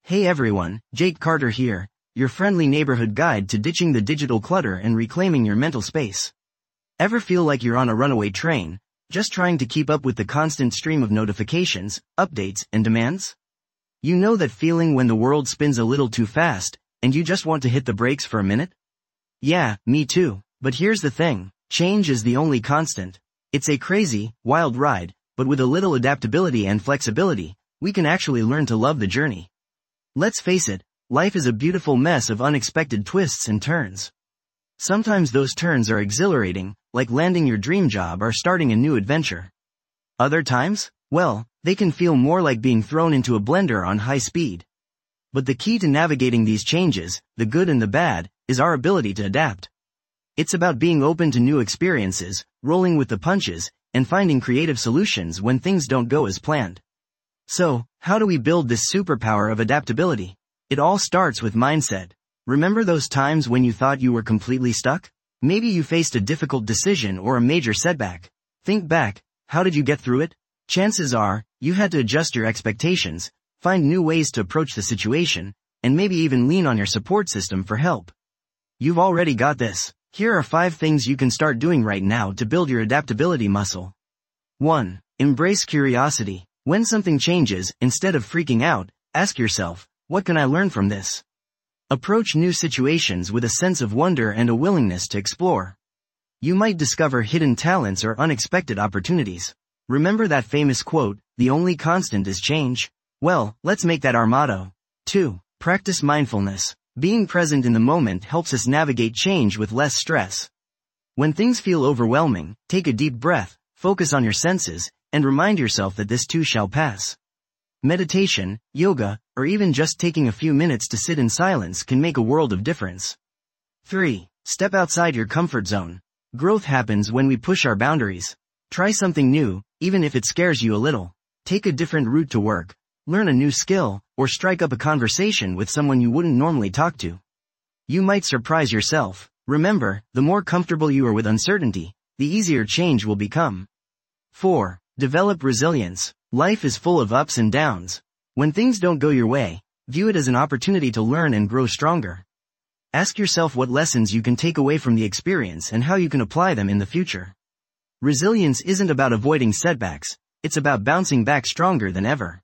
Hey everyone, Jake Carter here, your friendly neighborhood guide to ditching the digital clutter and reclaiming your mental space. Ever feel like you're on a runaway train, just trying to keep up with the constant stream of notifications, updates, and demands? You know that feeling when the world spins a little too fast, and you just want to hit the brakes for a minute? Yeah, me too, but here's the thing, change is the only constant. It's a crazy, wild ride, but with a little adaptability and flexibility, we can actually learn to love the journey. Let's face it, life is a beautiful mess of unexpected twists and turns. Sometimes those turns are exhilarating, like landing your dream job or starting a new adventure. Other times, well, they can feel more like being thrown into a blender on high speed. But the key to navigating these changes, the good and the bad, is our ability to adapt. It's about being open to new experiences, rolling with the punches, and finding creative solutions when things don't go as planned. So, how do we build this superpower of adaptability? It all starts with mindset. Remember those times when you thought you were completely stuck? Maybe you faced a difficult decision or a major setback. Think back, how did you get through it? Chances are, you had to adjust your expectations, find new ways to approach the situation, and maybe even lean on your support system for help. You've already got this. Here are 5 things you can start doing right now to build your adaptability muscle. 1. Embrace curiosity. When something changes, instead of freaking out, ask yourself, what can I learn from this? Approach new situations with a sense of wonder and a willingness to explore. You might discover hidden talents or unexpected opportunities. Remember that famous quote, the only constant is change? Well, let's make that our motto. 2. Practice mindfulness. Being present in the moment helps us navigate change with less stress. When things feel overwhelming, take a deep breath, focus on your senses, and remind yourself that this too shall pass. Meditation, yoga, or even just taking a few minutes to sit in silence can make a world of difference. 3. Step outside your comfort zone. Growth happens when we push our boundaries. Try something new, even if it scares you a little. Take a different route to work, learn a new skill, or strike up a conversation with someone you wouldn't normally talk to. You might surprise yourself. Remember, the more comfortable you are with uncertainty, the easier change will become. 4. Develop resilience. Life is full of ups and downs. When things don't go your way, view it as an opportunity to learn and grow stronger. Ask yourself what lessons you can take away from the experience and how you can apply them in the future. Resilience isn't about avoiding setbacks, it's about bouncing back stronger than ever.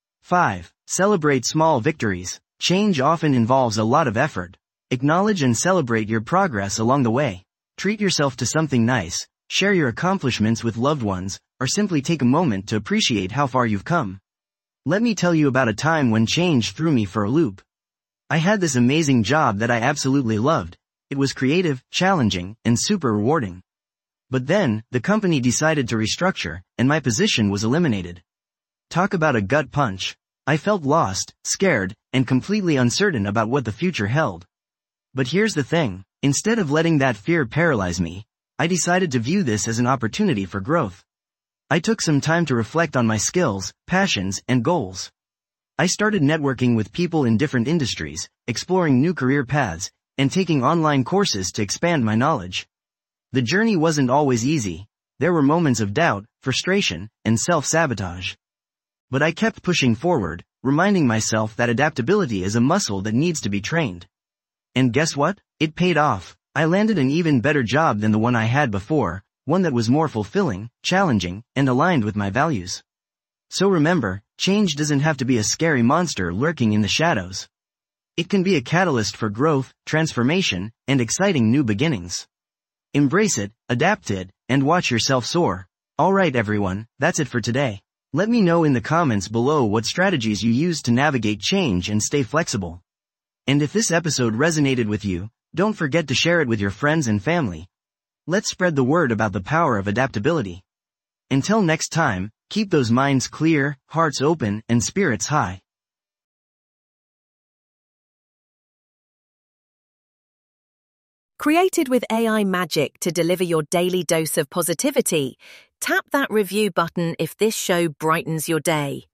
5. Celebrate small victories. Change often involves a lot of effort. Acknowledge and celebrate your progress along the way. Treat yourself to something nice, share your accomplishments with loved ones, or simply take a moment to appreciate how far you've come. Let me tell you about a time when change threw me for a loop. I had this amazing job that I absolutely loved. It was creative, challenging, and super rewarding. But then, the company decided to restructure, and my position was eliminated. Talk about a gut punch. I felt lost, scared, and completely uncertain about what the future held. But here's the thing, instead of letting that fear paralyze me, I decided to view this as an opportunity for growth. I took some time to reflect on my skills, passions, and goals. I started networking with people in different industries, exploring new career paths, and taking online courses to expand my knowledge. The journey wasn't always easy. There were moments of doubt, frustration, and self-sabotage. But I kept pushing forward, reminding myself that adaptability is a muscle that needs to be trained. And guess what? It paid off. I landed an even better job than the one I had before, one that was more fulfilling, challenging, and aligned with my values. So remember, change doesn't have to be a scary monster lurking in the shadows. It can be a catalyst for growth, transformation, and exciting new beginnings. Embrace it, adapt it, and watch yourself soar. Alright everyone, that's it for today. Let me know in the comments below what strategies you use to navigate change and stay flexible. And if this episode resonated with you, don't forget to share it with your friends and family. Let's spread the word about the power of adaptability. Until next time, keep those minds clear, hearts open, and spirits high. Created with AI magic to deliver your daily dose of positivity, tap that review button if this show brightens your day.